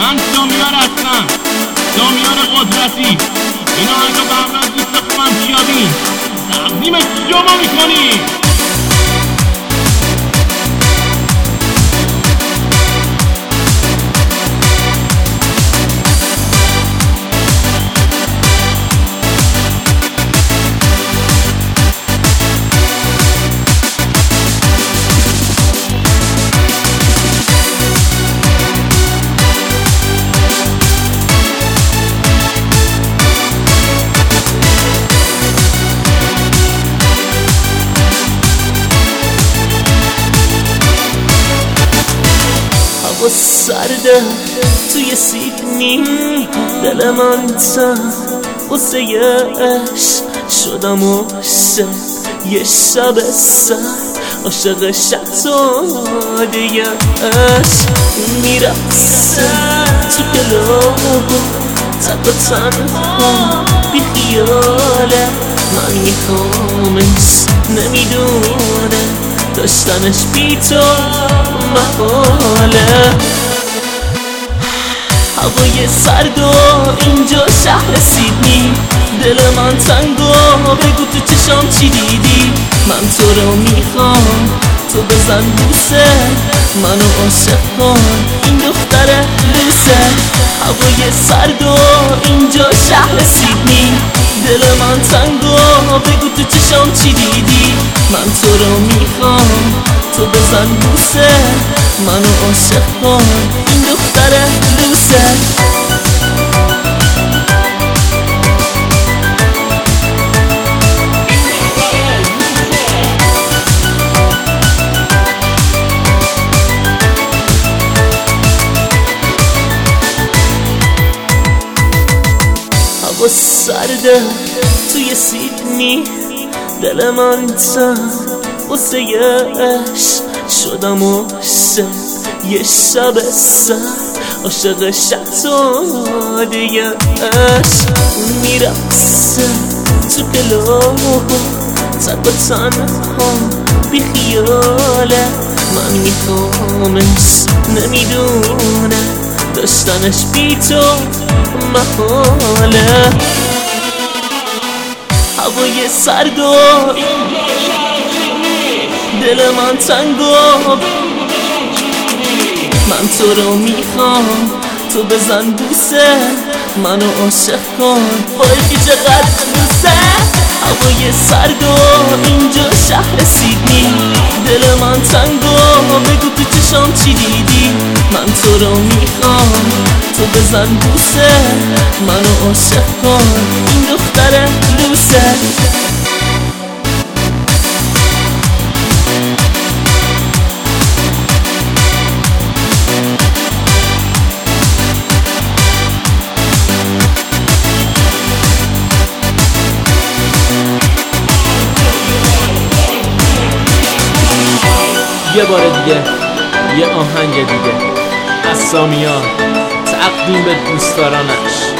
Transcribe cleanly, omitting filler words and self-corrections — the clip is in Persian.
من سامیار هستم، سامیار قدرتی. این آهنگو به همراه دوست خوبم کیابین تقدیم شما میکنیم. هوا سرده توی سیدنی، دل من تن واسه یه عشق شدم عاشق یه شب سر، عاشق شتاده یه عشق میرقصه تو گلابا تک و تنها بی خیاله. من میخوامش نمیدونه داشتنش بی تو محاله. هوای سرد و اینجا شهر سیدنی، دل من تنگو بگو تو چشام چی دیدی. من تو رو میخوام تو بزن بوسه منو عاشق کن این دختر لوسه. هوای سرد و اینجا شهر سیدنی، دل من تنگو بگو تو چشام چی دیدی. من تو رو میخوام تو بزن بوسه منو عاشق کن این دختر لوسه. هوا سرده توی سیدنی، دل من تن واسه یه عشق شدم عاشق یه شب سر، عاشق شتاده یه عشق میرقصه تو گلابا تک و تنها بی خیاله. من میخوامش نمیدونه داشتنش بی تو محاله. هوای سرد و دل من تنگو من تو رو میخوام تو بزن بوسه منو عاشق کن بایدی چقدر لوسه. هوای سرد و اینجا شهر سیدنی، دل من تنگو بگو تو چشام چی دیدی. من تو رو میخوام تو بزن بوسه منو عاشق کن این دختر لوسه. یه بار دیگه یه آهنگ دیگه از سامیار تقدیم به دوستدارانش.